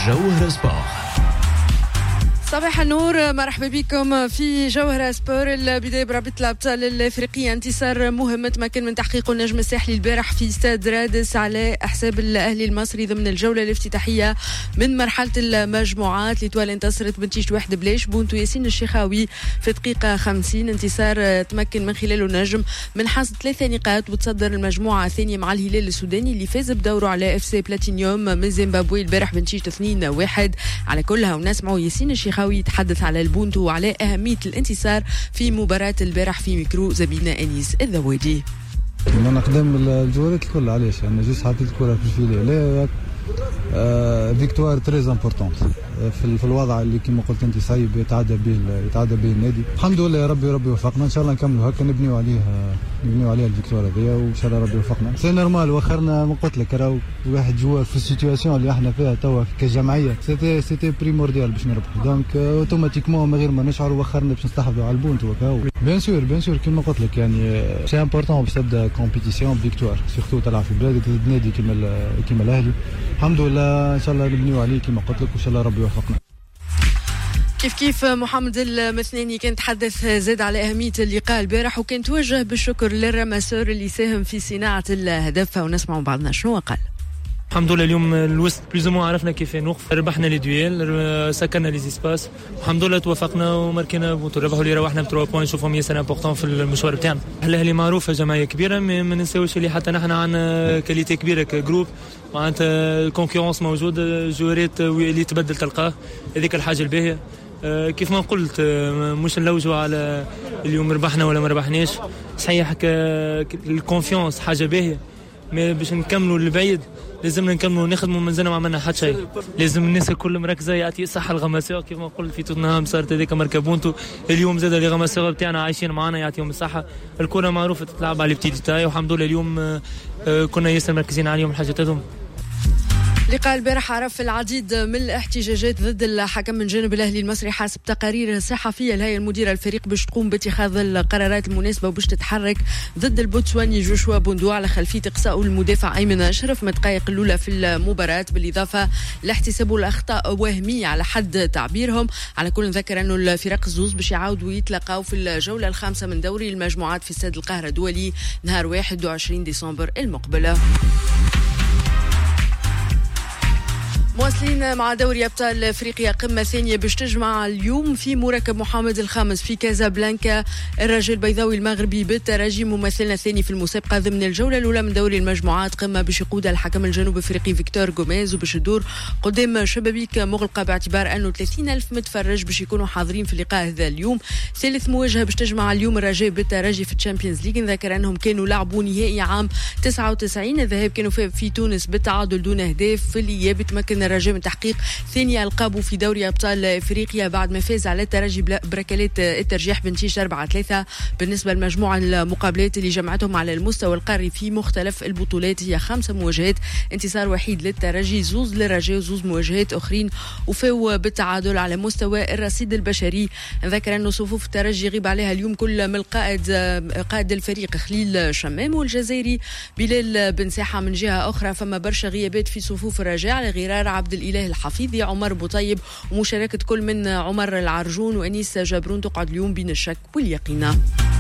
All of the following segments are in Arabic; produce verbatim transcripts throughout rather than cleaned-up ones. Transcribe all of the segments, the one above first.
جوهر سبور. صباح النور، مرحبا بكم في جوهر سبور. البداية برابطة الأبطال الأفريقية، انتصار مهم تمكن من تحقيقه النجم الساحلي البارح في استاد رادس على حساب الأهلي المصري ضمن الجولة الافتتاحية من مرحلة المجموعات. ليتوال انتصرت بنتيجة واحد بلاش بونتو ياسين الشيخاوي في دقيقة خمسين. انتصار تمكن من خلاله النجم من حصد ثلاثة نقاط وتصدر المجموعة الثانية مع الهلال السوداني اللي فاز بدوره على اف سي بلاتينيوم من زيمبابوي البارح بنتيجة اثنين واحد. على كلها ونسمعوا ياسين الشيخاوي يتحدث على البونتو وعلى أهمية الانتصار في مباراة البارح في ميكرو زميلنا أنيس الذوادي. أنا قدام الجولات الكل علاش أنا جيت حطيت الكرة في الفيلي لا فيكتوار تريز امبورطون في الوضع اللي كما قلت انت صعيب يتعدى به يتعدى به النادي. الحمد لله يا ربي ربي وفقنا، ان شاء الله نكملوا هكا نبنيو عليه نبنيو عليه الفيكتوار هذيا وان شاء الله ربي يوفقنا. سي نورمال واخرنا ما قلت لك راهو واحد جوار في السيتواسيون اللي احنا فيها توا كجمعيه سيتي سيتي بريمورديال باش نربحوا، دونك اوتوماتيكمون من غير ما نشعروا واخرنا باش نستحفظوا على البونت وكاو. بيان سور بيان سور كما قلت لك يعني سي امبورطون باش تبدا كومبيتيسيون فيكتوار سيرتو تلعب في بلادك ضد نادي كيما كيما الاهلي. الحمد لله ان شاء الله نبنيو عليه كما قلت لك وان شاء الله ربي يوفقنا. كيف كيف محمد المثناني كان تحدث زاد على أهمية اللقاء البارح وكان توجه بالشكر للرماسور اللي ساهم في صناعة الهدف، ونسمع بعضنا شنو قال. الحمد لله اليوم الوسط بلوزمو عرفنا كيف نوقف، ربحنا لي دويل، سكرنا لي زيسباس، الحمد لله توفقنا وماركينا بونتو، ربحوا لي روحنا ب ثلاثة بوين، نشوفهم ياسر امبورطون في المشوار تاعنا. الاهلي معروفه جمعيه كبيره، ما ننساوش اللي حتى نحن عندنا كاليتي كبيره كجروب، معناتها الكونكورونس موجود، جوريت اللي تبدل تلقاه، هذيك الحاجه الباهيه. أه كيف ما قلت أه مش نلوجوا على اليوم ربحنا ولا ما ربحناش، صحيح الكونفيونس حاجه باهيه، ما باش نكملوا لبعيد لازمنا نكملوا نخدموا مازلنا ما عملنا حتى شيء. لازم الناس الكل مركزه يعطي صحه الغماسيه كيف ما قلت في توتنهام صارت هذيك مركبونتو، اليوم زاد لي غماسيه بتاعنا عايشين معنا يعطيهم الصحه. الكره معروفه تتلعب على البتيتي تاعي والحمد لله اليوم أه كنا ياسر مركزين عليهم الحاجات هذوم. لقاء البارح عرف العديد من الاحتجاجات ضد الحكم من جانب الاهلي المصري حسب تقارير صحفيه الهيئه المديره الفريق باش تقوم باتخاذ القرارات المناسبه وباش تتحرك ضد البوتسواني جوشوا بوندو على خلفيه اقصاء المدافع ايمن اشرف من الدقائق الاولى في المباراه، بالاضافه لاحتساب الاخطاء وهميه على حد تعبيرهم. على كل نذكر انه الفرق الزوز باش يعاودوا يتلاقاو في الجوله الخامسه من دوري المجموعات في استاد القاهره الدولي نهار واحد وعشرين ديسمبر المقبله. مواصلين مع دوري أبطال أفريقيا، قمة ثانية باش تجمع اليوم في مركب محمد الخامس في كازابلانكا الرجاء البيضاوي المغربي بالترجي ممثلنا الثاني في المسابقة ضمن الجولة الأولى من دوري المجموعات. قمة باش يقودها الحكم الجنوب أفريقي فيكتور غوميز وباش تدور قدام شبابيك مغلقة باعتبار أنه ثلاثين ألف متفرج باش يكونوا حاضرين في اللقاء هذا اليوم. ثالث مواجهة باش تجمع اليوم الرجاء بالترجي في الشامبيونز ليج. نذكر أنهم كانوا لعبوا نهائي عام تسعة وتسعين، الذهاب كانوا في تونس بالتعادل دون أهداف، في الإياب تمكن الرجاء من تحقيق ثاني ألقابه في دوري أبطال أفريقيا بعد ما فاز على الترجي بركلات الترجيح بنتيجة أربعة ثلاثة. بالنسبة لمجموعة المقابلات اللي جمعتهم على المستوى القاري في مختلف البطولات هي خمسة مواجهات، انتصار وحيد للترجي، زوز للرجاء وزوز مواجهات أخرين وفاو بالتعادل. على مستوى الرصيد البشري نذكر أنه صفوف الترجي يغيب عليها اليوم كل من القائد قائد الفريق خليل شمام والجزائري بلال بن ساحة. من جهة أخرى فما برشا غيابات في صفوف الرجاء على غرار عبد الإله الحفيظي، عمر بوطيب ومشاركة كل من عمر العرجون وأنيس جابرون تقعد اليوم بين الشك واليقين.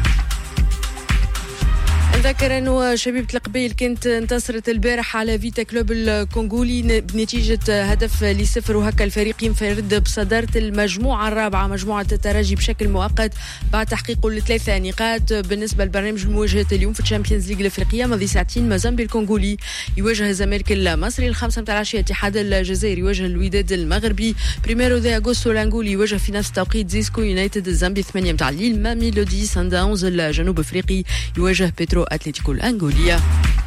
نذكر أنه شبيبة القبيل كانت انتصرت البارح على فيتا كلوب الكونغولي بنتيجة هدف لصفر، وهكا الفريق ينفرد بصدارة المجموعة الرابعة مجموعة الترجي بشكل مؤقت بعد تحقيقه لثلاثة نقاط. بالنسبة لبرنامج المواجهات اليوم في الشامبيونز ليج الأفريقية ماضي ساعتين مازامبي الكونغولي يواجه الزمالك المصري، الخمسة متاع العشية اتحاد الجزائر يواجه الوداد المغربي، بريميرو دي أغوستو الأنغولي يواجه في نفس التوقيت زيسكو يونايتد الزامبي، ثمانية متاع الليل ماميلودي سان داونز الجنوب أفريقي يواجه بيترو أتلتيكو الأنغولية.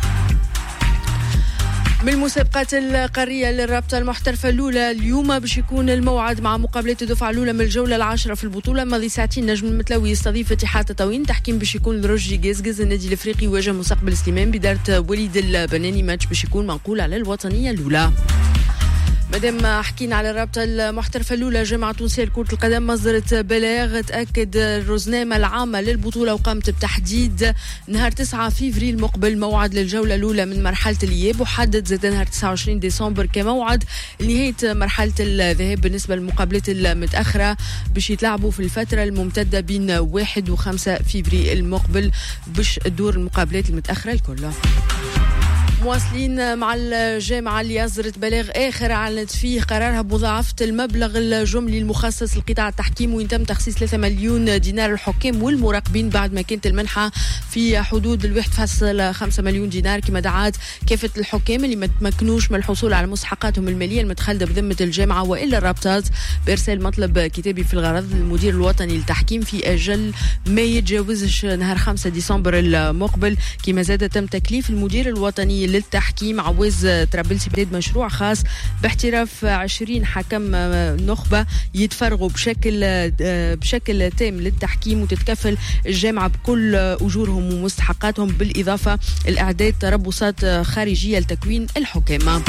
من المسابقات القارية للرابطة المحترفة الأولى اليوم باش يكون الموعد مع مقابلات الدفعة الأولى من الجولة العاشرة في البطولة. ماضي ساعتين نجم المتلوي يستضيف اتحاد تطاوين، تحكيم باش يكون لروجي قزقز، النادي الأفريقي يواجه مستقبل سليمان بدارة وليد البناني، ماتش باش يكون منقول على الوطنية الأولى. من مادام حكينا على الرابطة المحترفة الأولى جامعة تونسية لكرة القدم مصدرت بلاغ تأكد الرزنامة العامة للبطولة وقامت بتحديد نهار تسعة فيفري المقبل موعد للجولة الأولى من مرحلة الإياب، وحدد زاد نهار تسعة وعشرين ديسمبر كموعد لنهاية مرحلة الذهاب بالنسبة للمقابلات المتأخرة باش يتلعبوا في الفترة الممتدة بين واحد وخمسة فيفري المقبل باش تدور المقابلات المتأخرة الكل. مواصلين مع الجامعة اللي أصدرت بلاغ آخر أعلنت فيه قرارها بمضاعفة المبلغ الجملي المخصص لقطاع التحكيم، ويتم تخصيص ثلاثة مليون دينار للحكام والمراقبين بعد ما كانت المنحة في حدود الواحد فاصلة خمسة مليون دينار، كما دعات كافة الحكام اللي ما تمكنوش من الحصول على مستحقاتهم المالية المتخلدة بذمة الجامعة وإلا الرابطات بإرسال مطلب كتابي في الغرض للمدير الوطني للتحكيم في أجل ما يتجاوزش نهار خمسة ديسمبر المقبل. كما زاد تم تكليف المدير الوطني للتحكيم عويز طرابلسي بداية مشروع خاص باحتراف عشرين حكم نخبة يتفرغوا بشكل بشكل تام للتحكيم، وتتكفل الجامعة بكل أجورهم ومستحقاتهم، بالإضافة لإعداد تربصات خارجية لتكوين الحكام.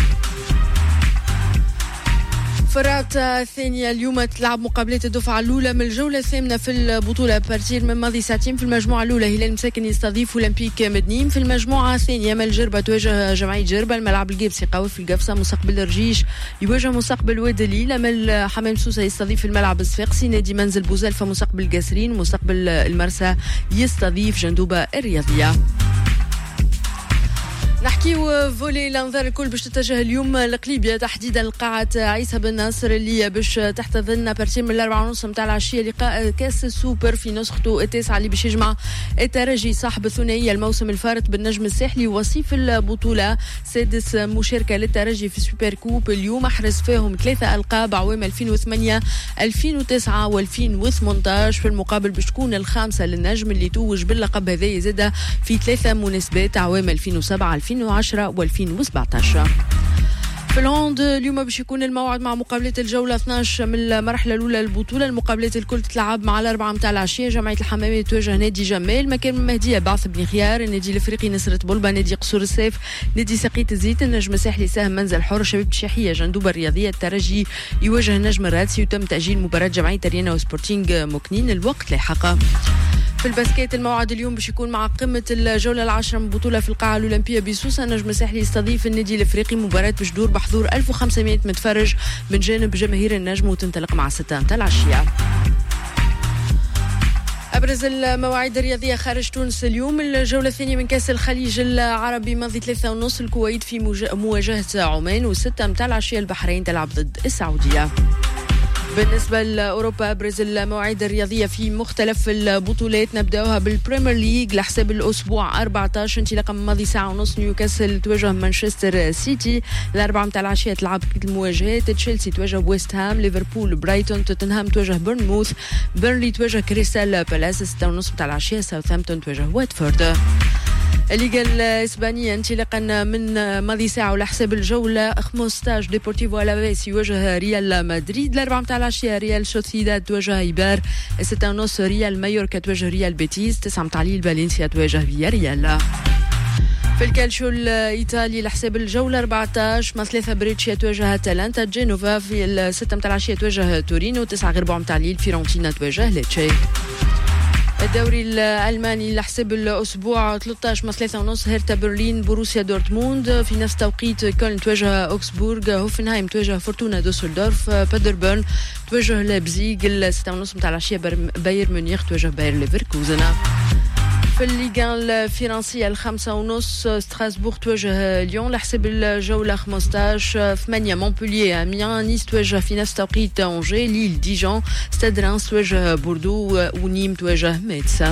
في الرابطة الثانية اليوم تلعب مقابلات الدفعة الأولى من الجولة الثامنة في البطولة بارتير من ماضي ساعتين. في المجموعة الأولى هلال مساكن يستضيف أولمبيك مدنيم، في المجموعة الثانية مال جربة تواجه جمعية جربة، الملعب القابسي قوي في القفصة، مستقبل الرجيش يواجه مستقبل وادي الليل، مال حمام سوسة يستضيف الملعب الصفاقسي، نادي منزل بوزلفة مستقبل قاسرين، مستقبل المرسى يستضيف جندوبة الرياضية. نحكيو فولي الانظار الكل باش تتجه اليوم لقليبيا، تحديدا لقاعة عيسى بن ناصر اللي باش تحتضن بارتي من الأربعة ونص متاع العشية لقاء كاس السوبر في نسخته التاسعة اللي باش يجمع الترجي صاحب الثنائية الموسم الفارط بالنجم الساحلي وصيف البطولة، سادس مشاركة للترجي في السوبر كوب. اليوم أحرز فيهم ثلاثة ألقاب عوام ألفين وثمانية ألفين وتسعة وألفين وثمانية عشر، في المقابل باش تكون الخامسة للنجم اللي توج باللقب هذا يزيد في ثلاثة مناسبات عوام ألفين وسبعة ألفين وعشرة وألفين وسبعة عشر. في الهوند اليوم باش يكون الموعد مع مقابلات الجولة اثناش من المرحلة الأولى للبطولة، المقابلات الكل تتلعب مع الأربعة متاع العشية. جمعية الحمامية تواجه نادي جمال، مكان المهدية بعث بن خيار، النادي الافريقي نصرة بلبة، نادي قصور السيف، نادي سقيت الزيت، النجم الساحلي سهم منزل حر، شباب الشيحية جندوبة الرياضية، الترجي يواجه النجم الرادسي، وتم تأجيل مباراة جمعية ريانا وسبورتينغ مكنين الوقت لاحقا. في الباسكيت الموعد اليوم باش يكون مع قمة الجولة العاشرة من بطولة في القاعة الأولمبية بسوسة، النجم الساحلي يستضيف النادي الافريقي، مباراة باش تدور بحضور ألف وخمسمائة متفرج من جانب جماهير النجم وتنطلق مع ستة متاع العشية. أبرز المواعيد الرياضية خارج تونس اليوم، الجولة الثانية من كأس الخليج العربي ماضي ثلاثة ونص الكويت في مواجهة عمان، وستة متاع العشية البحرين تلعب ضد السعودية. بالنسبة لأوروبا أبرز المواعيد الرياضية في مختلف البطولات، نبدأوها بالبريمير ليج لحساب الأسبوع أربعة عشر انطلاقا من ماضي ساعة ونص، نيوكاسل تواجه مانشستر سيتي، الأربعة متاع العشية تلعب المواجهات، تشيلسي تواجه ويست هام، ليفربول برايتون، توتنهام تواجه بورنموث، بيرنلي تواجه كريستال بالاس، ستة ونص متاع العشية ساوثهامبتون تواجه واتفورد. الليغا الإسبانية انطلاقا من ماضي ساعة ولحساب الجولة خمسة عشر ديبورتيفو ألافيس يواجه ريال مدريد، الأربعة متاع العشية ريال سوسيداد تواجه إيبار، ستة ونص ريال مايوركا تواجه ريال بيتيس، تسعة متاع الليل فالنسيا تواجه فيا ريال. في الكالشو الإيطالي لحساب الجولة أربعة عشر مع ثلاثة بريتشيا تواجه أتلانتا، جينوفا في الستة متاع العشية تواجه تورينو، تسعة غير ربع متاع الليل فيرونتينا تواجه ليتشي. الدوري الألماني لحساب الأسبوع ثلاثة عشر مع ثلاثة ونص هيرتا برلين بروسيا دورتموند، في نفس توقيت كولن تواجه أوكسبورغ، هوفنهايم تواجه فورتونا دوسلدورف، بادربورن تواجه لابزيغ، الستة ونص متاع العشية باير مونيخ تواجه باير ليفركوزن. في الليغا الفرنسية الخمسة ونص ستراسبورغ تواجه ليون لحساب الجولة خمسة عشر، ثمانية مونبولييه أميان، نيس تواجه في نفس توقيت أونجي، ليل ديجون، ستاد رانس تواجه بوردو، ونيم تواجه ميتس.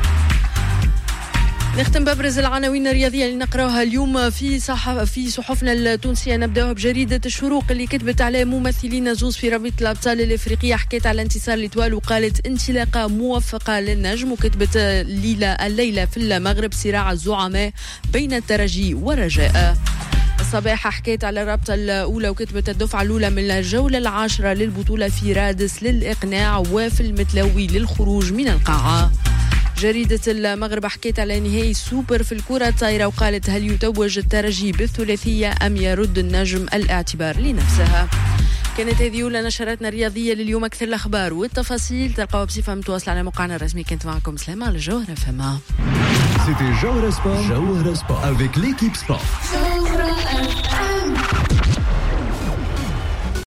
نختم بابرز العناوين الرياضية اللي نقراوها اليوم في صحف في صحفنا التونسية. نبداوها بجريدة الشروق اللي كتبت على ممثلين زوز في رابطة الأبطال الإفريقية، حكيت على انتصار لتوال وقالت انطلاقة موفقة للنجم، وكتبت الليلة الليلة في المغرب صراع الزعماء بين الترجي والرجاء. الصباح حكيت على الرابطة الأولى وكتبت الدفعة الأولى من الجولة العاشرة للبطولة في رادس للإقناع وفي المتلوي للخروج من القاعة. جريدة المغرب حكيت على نهائي سوبر في الكرة الطايرة وقالت هل يتوج الترجي بالثلاثية أم يرد النجم الاعتبار لنفسها. كانت هذه أولى نشراتنا الرياضية لليوم. أكثر الأخبار والتفاصيل تلقاوها بصفة متواصلة على موقعنا الرسمي. كنت معكم سلامة على جوهرة فما. C'était Jawhara Sport, Jawhara Sport avec l'équipe sport.